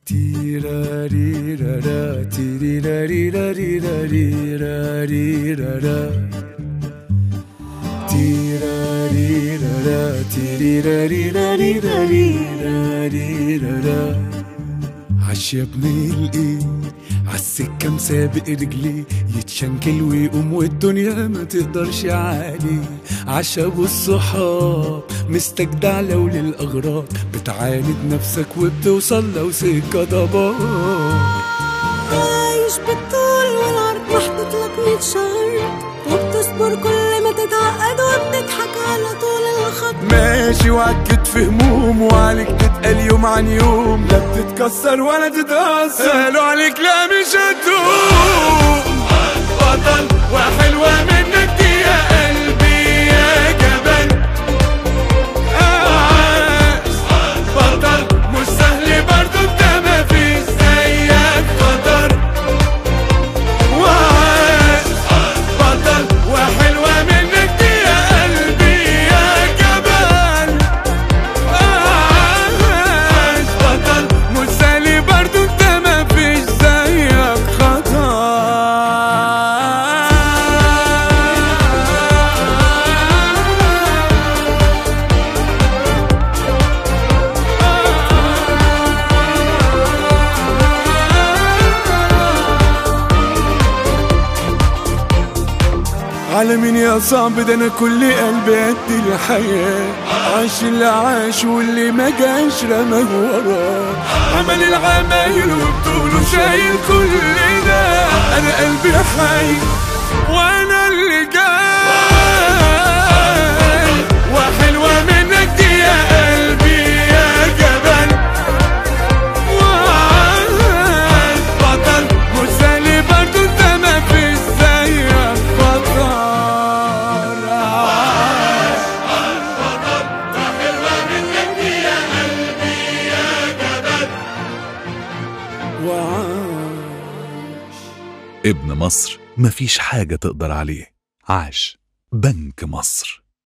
تيراريرارا تيريراريراريراريراريرارا تيراريرارا تيريراريراريراريرارا عش يا ابن الايه عالسكة مسابق رجليه يتشنكل ويقوم والدنيا ما تقدرش عليه. عش ابو الصحاب مستجدع لو للاغراض بتعاند نفسك وبتوصل لو سكة ضباب. عايش بالطول والعرض محطوط لك 100 شهر وبتصبر كل ما تتعقد وبتضحك على طول الخط. ماشي وعالكتف هموم وعليك تتقل يوم عن يوم لا بتتكسر ولا تتأثر قالوا عليك لا مش هتقوم. بطل وحلوة منك دي يا قلبي يا جبل. بطل مش سهل برضو انت مفيش زيك قدر. بطل وحلوة منك دي يا قلبي يا جبل. بطل مش سهل برضو انت مفيش زيك خطر. على مين يا صعب ده انا كل قلبي قد الحياة. عاش اللي عاش واللي ما جاش رماه وراه. عمل العمايل وبطوله شايل كل ده. انا قلبي حي وانا اللي جاي. وحلوة منك دي يا قلبي يا جبل. بطل مش سهل برضو انت مفيش زيك بطل. ابن مصر مفيش حاجة تقدر عليه. عاش بنك مصر.